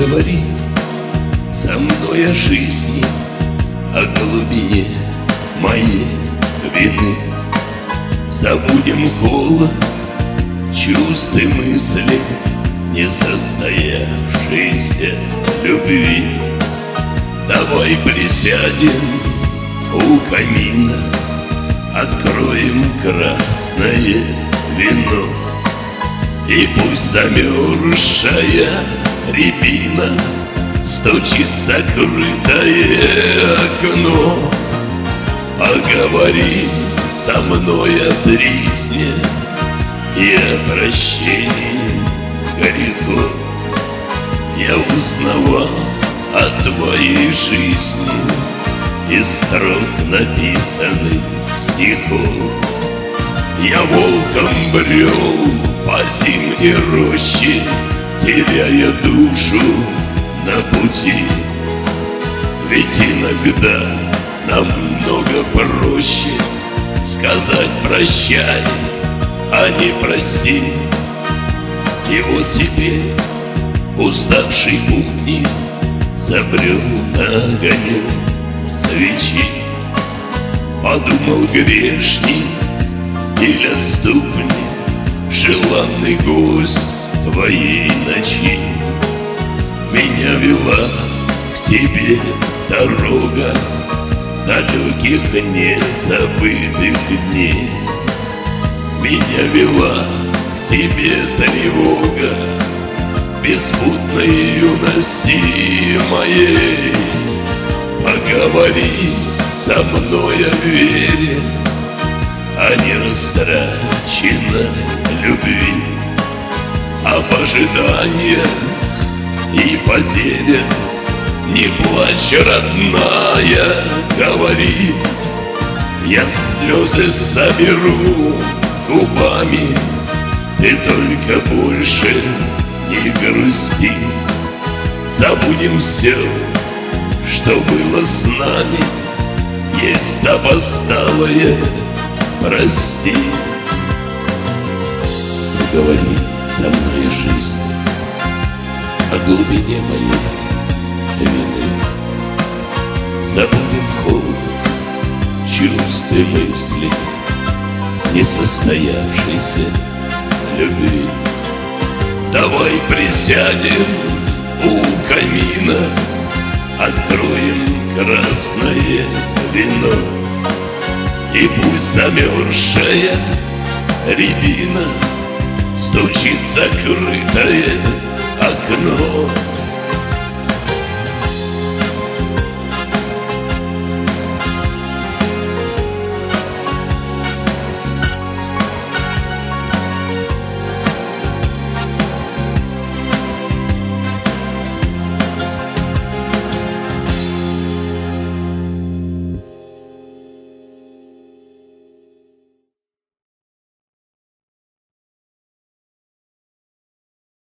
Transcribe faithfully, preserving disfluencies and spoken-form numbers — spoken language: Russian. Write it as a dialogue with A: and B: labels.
A: Поговори со мной о жизни, о глубине моей вины. Забудем холод, чувств и мысли несостоявшейся любви. Давай присядем у камина, откроем красное вино, и пусть замерзшая рябина стучит в закрытое окно. Поговори со мной о тризне и о прощении грехов. Я узнавал о твоей жизни из строк написанных стихов. Я волком брел по зимней роще, теряя душу на пути. Ведь иногда намного проще сказать прощай, а не прости. И вот теперь уставший путник забрел на огонек свечи. Подумал грешник или отступник, желанный гость твоей ночи. Меня вела к тебе дорога далеких незабытых дней. Меня вела к тебе тревога беспутной юности моей. Поговори со мной о вере, о нерастраченной любви, об ожиданиях и потерях. Не плачь, родная, говори, я слезы соберу губами. Ты только больше не грусти. Забудем все, что было с нами, есть запоздалое прости. Поговори со мной о жизни, о глубине моей вины. Забудем холод, чувств и мыслей несостоявшейся любви. Давай присядем у камина, откроем красное вино, и пусть замерзшая рябина стучит в закрытое окно.